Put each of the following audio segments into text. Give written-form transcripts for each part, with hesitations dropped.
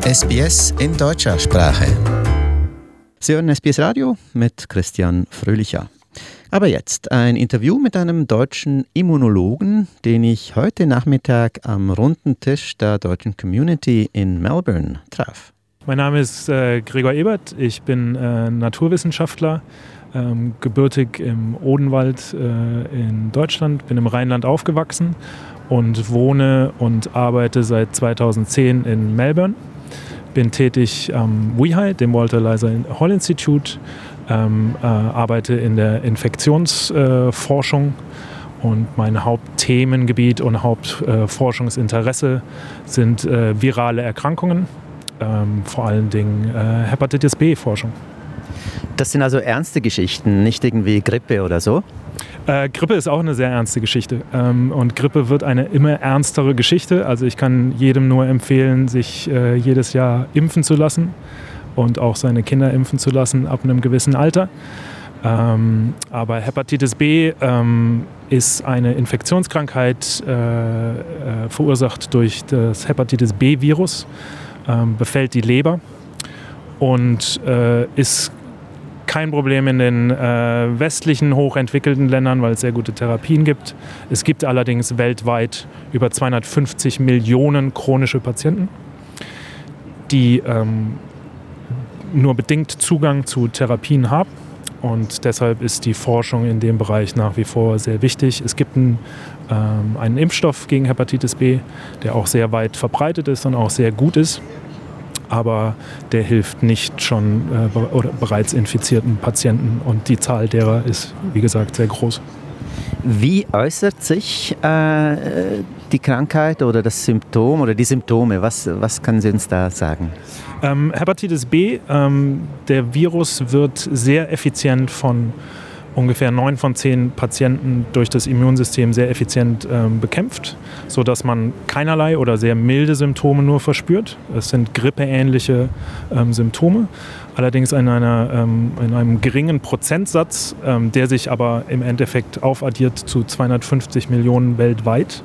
SBS in deutscher Sprache. Sie hören SBS Radio mit Christian Fröhlicher. Aber jetzt ein Interview mit einem deutschen Immunologen, den ich heute Nachmittag am runden Tisch der deutschen Community in Melbourne traf. Mein Name ist Gregor Ebert, ich bin Naturwissenschaftler, gebürtig im Odenwald in Deutschland, bin im Rheinland aufgewachsen und wohne und arbeite seit 2010 in Melbourne. Bin tätig am WEHI, dem Walter Eliza Hall Institute, arbeite in der Infektionsforschung und mein Hauptthemengebiet und Hauptforschungsinteresse sind virale Erkrankungen, vor allen Dingen Hepatitis B-Forschung. Das sind also ernste Geschichten, nicht irgendwie Grippe oder so? Grippe ist auch eine sehr ernste Geschichte und Grippe wird eine immer ernstere Geschichte. Also ich kann jedem nur empfehlen, sich jedes Jahr impfen zu lassen und auch seine Kinder impfen zu lassen ab einem gewissen Alter. Aber Hepatitis B ist eine Infektionskrankheit, verursacht durch das Hepatitis B-Virus, befällt die Leber und ist kein Problem in den westlichen, hochentwickelten Ländern, weil es sehr gute Therapien gibt. Es gibt allerdings weltweit über 250 Millionen chronische Patienten, die nur bedingt Zugang zu Therapien haben. Und deshalb ist die Forschung in dem Bereich nach wie vor sehr wichtig. Es gibt einen Impfstoff gegen Hepatitis B, der auch sehr weit verbreitet ist und auch sehr gut ist. Aber der hilft nicht schon oder bereits infizierten Patienten und die Zahl derer ist, wie gesagt, sehr groß. Wie äußert sich die Krankheit oder das Symptom oder die Symptome? Was können Sie uns da sagen? Hepatitis B, der Virus wird sehr effizient von ungefähr 9 von 10 Patienten durch das Immunsystem sehr effizient bekämpft, sodass man keinerlei oder sehr milde Symptome nur verspürt. Es sind grippeähnliche Symptome, allerdings in einem geringen Prozentsatz, der sich aber im Endeffekt aufaddiert zu 250 Millionen weltweit,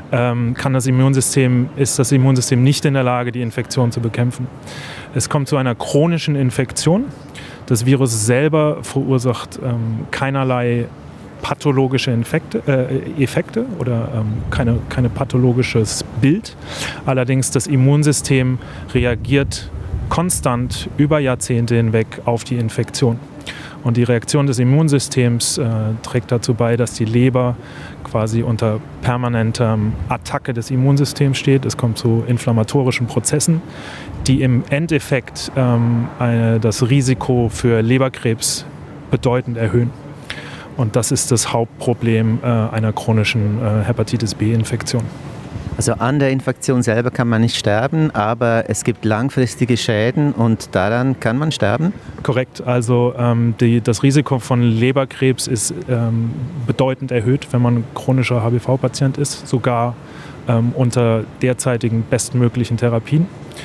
ist das Immunsystem nicht in der Lage, die Infektion zu bekämpfen. Es kommt zu einer chronischen Infektion. Das Virus selber verursacht keinerlei pathologische Effekte oder kein pathologisches Bild. Allerdings das Immunsystem reagiert konstant über Jahrzehnte hinweg auf die Infektion. Und die Reaktion des Immunsystems trägt dazu bei, dass die Leber quasi unter permanenter Attacke des Immunsystems steht. Es kommt zu inflammatorischen Prozessen, die im Endeffekt das Risiko für Leberkrebs bedeutend erhöhen. Und das ist das Hauptproblem einer chronischen Hepatitis B-Infektion. Also an der Infektion selber kann man nicht sterben, aber es gibt langfristige Schäden und daran kann man sterben? Korrekt, also das Risiko von Leberkrebs ist bedeutend erhöht, wenn man chronischer HBV-Patient ist, sogar unter derzeitigen bestmöglichen Therapien.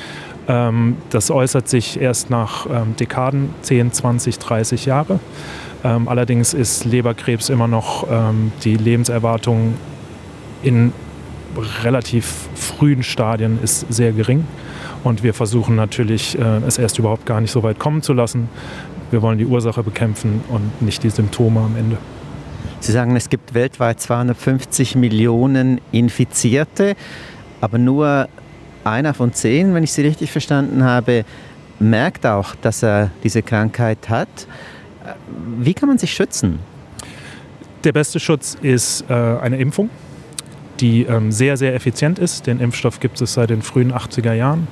Das äußert sich erst nach Dekaden, 10, 20, 30 Jahre. Allerdings ist Leberkrebs immer noch die Lebenserwartung in relativ frühen Stadien ist sehr gering und wir versuchen natürlich, es erst überhaupt gar nicht so weit kommen zu lassen. Wir wollen die Ursache bekämpfen und nicht die Symptome am Ende. Sie sagen, es gibt weltweit 250 Millionen Infizierte, aber nur einer von 10, wenn ich Sie richtig verstanden habe, merkt auch, dass er diese Krankheit hat. Wie kann man sich schützen? Der beste Schutz ist eine Impfung, die sehr, sehr effizient ist. Den Impfstoff gibt es seit den frühen 80er Jahren.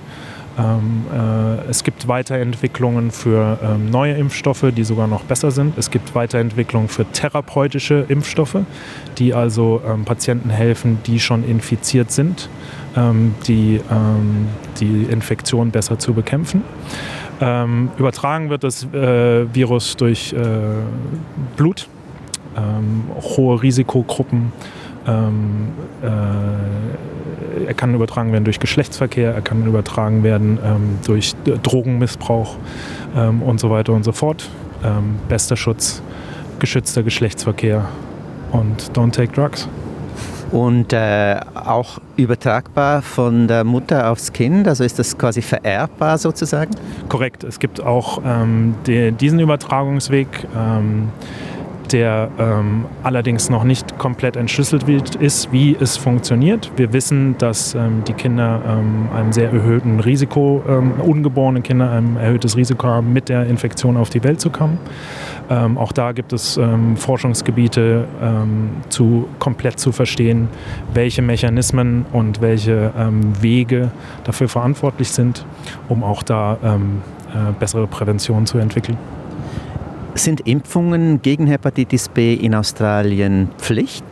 Es gibt Weiterentwicklungen für neue Impfstoffe, die sogar noch besser sind. Es gibt Weiterentwicklungen für therapeutische Impfstoffe, die also Patienten helfen, die schon infiziert sind, die Infektion besser zu bekämpfen. Übertragen wird das Virus durch Blut, hohe Risikogruppen. Er kann übertragen werden durch Geschlechtsverkehr, er kann übertragen werden durch Drogenmissbrauch und so weiter und so fort. Bester Schutz, geschützter Geschlechtsverkehr und don't take drugs. Und auch übertragbar von der Mutter aufs Kind, also ist das quasi vererbbar sozusagen? Korrekt, es gibt auch diesen Übertragungsweg, der allerdings noch nicht komplett entschlüsselt ist, wie es funktioniert. Wir wissen, dass die Kinder einem sehr erhöhten Risiko, ungeborene Kinder ein erhöhtes Risiko haben, mit der Infektion auf die Welt zu kommen. Auch da gibt es Forschungsgebiete, komplett zu verstehen, welche Mechanismen und welche Wege dafür verantwortlich sind, um auch da bessere Prävention zu entwickeln. Sind Impfungen gegen Hepatitis B in Australien Pflicht?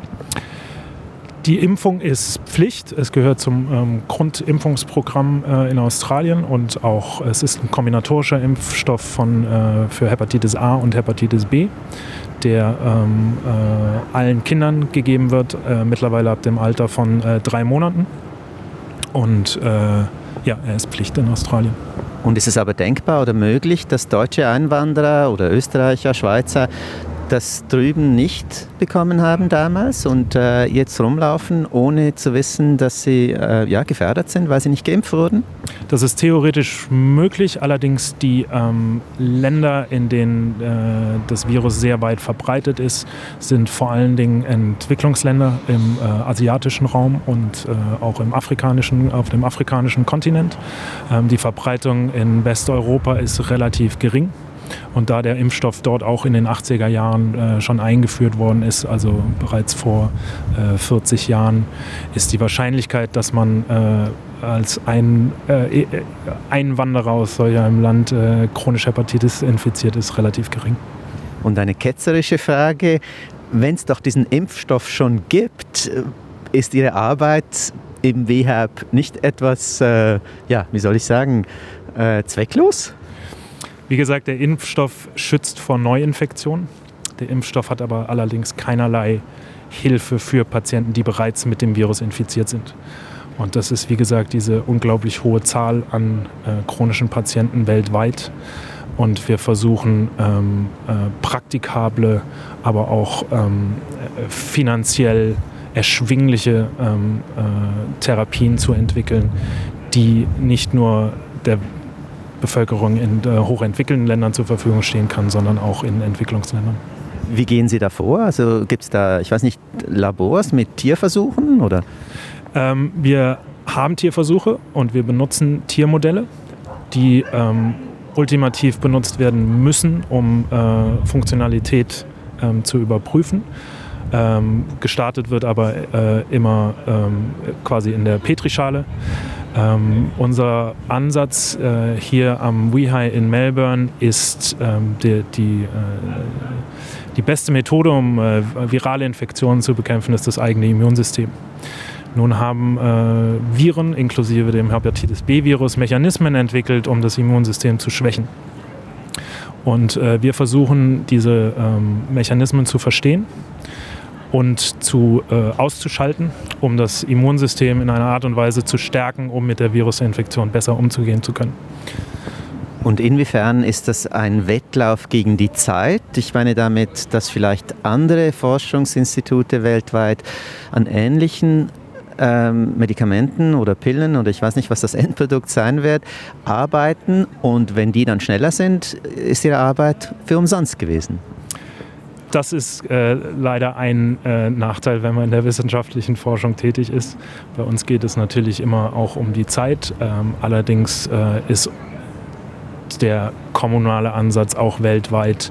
Die Impfung ist Pflicht. Es gehört zum Grundimpfungsprogramm in Australien und auch es ist ein kombinatorischer Impfstoff für Hepatitis A und Hepatitis B, der allen Kindern gegeben wird, mittlerweile ab dem Alter von 3 Monaten. Und ja, er ist Pflicht in Australien. Und ist es aber denkbar oder möglich, dass deutsche Einwanderer oder Österreicher, Schweizer das drüben nicht bekommen haben damals und jetzt rumlaufen, ohne zu wissen, dass sie gefährdet sind, weil sie nicht geimpft wurden? Das ist theoretisch möglich, allerdings die Länder, in denen das Virus sehr weit verbreitet ist, sind vor allen Dingen Entwicklungsländer im asiatischen Raum und auch auf dem afrikanischen Kontinent. Die Verbreitung in Westeuropa ist relativ gering. Und da der Impfstoff dort auch in den 80er Jahren schon eingeführt worden ist, also bereits vor 40 Jahren, ist die Wahrscheinlichkeit, dass man als Einwanderer aus solch einem Land chronisch Hepatitis infiziert ist, relativ gering. Und eine ketzerische Frage, wenn es doch diesen Impfstoff schon gibt, ist Ihre Arbeit im WHAP nicht etwas, zwecklos? Wie gesagt, der Impfstoff schützt vor Neuinfektionen. Der Impfstoff hat aber allerdings keinerlei Hilfe für Patienten, die bereits mit dem Virus infiziert sind. Und das ist, wie gesagt, diese unglaublich hohe Zahl an chronischen Patienten weltweit. Und wir versuchen, praktikable, aber auch finanziell erschwingliche Therapien zu entwickeln, die nicht nur der Bevölkerung in hochentwickelten Ländern zur Verfügung stehen kann, sondern auch in Entwicklungsländern. Wie gehen Sie da vor? Also gibt es da, Labors mit Tierversuchen? Oder? Wir haben Tierversuche und wir benutzen Tiermodelle, die ultimativ benutzt werden müssen, um Funktionalität zu überprüfen. Gestartet wird aber immer quasi in der Petrischale. Unser Ansatz hier am WEHI in Melbourne ist die beste Methode, um virale Infektionen zu bekämpfen, ist das eigene Immunsystem. Nun haben Viren, inklusive dem Hepatitis B-Virus, Mechanismen entwickelt, um das Immunsystem zu schwächen. Und wir versuchen, diese Mechanismen zu verstehen und auszuschalten, um das Immunsystem in einer Art und Weise zu stärken, um mit der Virusinfektion besser umzugehen zu können. Und inwiefern ist das ein Wettlauf gegen die Zeit? Ich meine damit, dass vielleicht andere Forschungsinstitute weltweit an ähnlichen Medikamenten oder Pillen oder ich weiß nicht, was das Endprodukt sein wird, arbeiten und wenn die dann schneller sind, ist ihre Arbeit für umsonst gewesen. Das ist leider ein Nachteil, wenn man in der wissenschaftlichen Forschung tätig ist. Bei uns geht es natürlich immer auch um die Zeit. Allerdings ist der kommunale Ansatz auch weltweit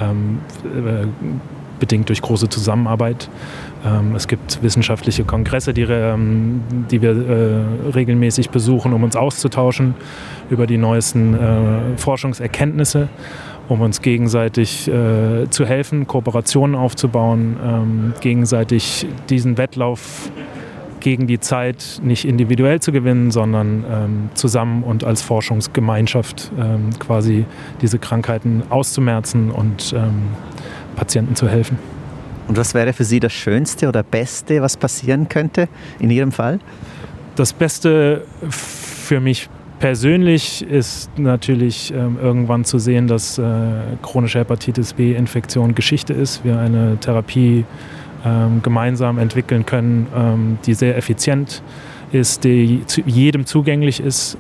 bedingt durch große Zusammenarbeit. Es gibt wissenschaftliche Kongresse, die wir regelmäßig besuchen, um uns auszutauschen über die neuesten Forschungserkenntnisse, um uns gegenseitig zu helfen, Kooperationen aufzubauen, gegenseitig diesen Wettlauf gegen die Zeit nicht individuell zu gewinnen, sondern zusammen und als Forschungsgemeinschaft quasi diese Krankheiten auszumerzen und Patienten zu helfen. Und was wäre für Sie das Schönste oder Beste, was passieren könnte in Ihrem Fall? Das Beste für mich persönlich ist natürlich irgendwann zu sehen, dass chronische Hepatitis B-Infektion Geschichte ist, wir eine Therapie gemeinsam entwickeln können, die sehr effizient ist, die jedem zugänglich ist.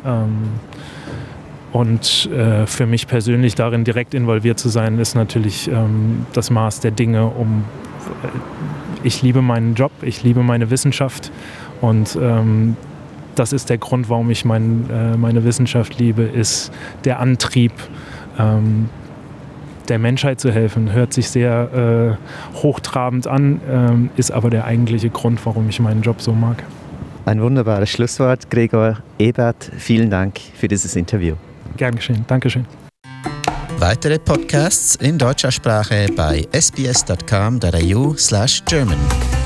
Und für mich persönlich darin direkt involviert zu sein, ist natürlich das Maß der Dinge. Ich liebe meinen Job, ich liebe meine Wissenschaft und das ist der Grund, warum ich meine Wissenschaft liebe, ist der Antrieb, der Menschheit zu helfen. Hört sich sehr hochtrabend an, ist aber der eigentliche Grund, warum ich meinen Job so mag. Ein wunderbares Schlusswort, Gregor Ebert. Vielen Dank für dieses Interview. Gern geschehen. Dankeschön. Weitere Podcasts in deutscher Sprache bei sbs.com.au/German.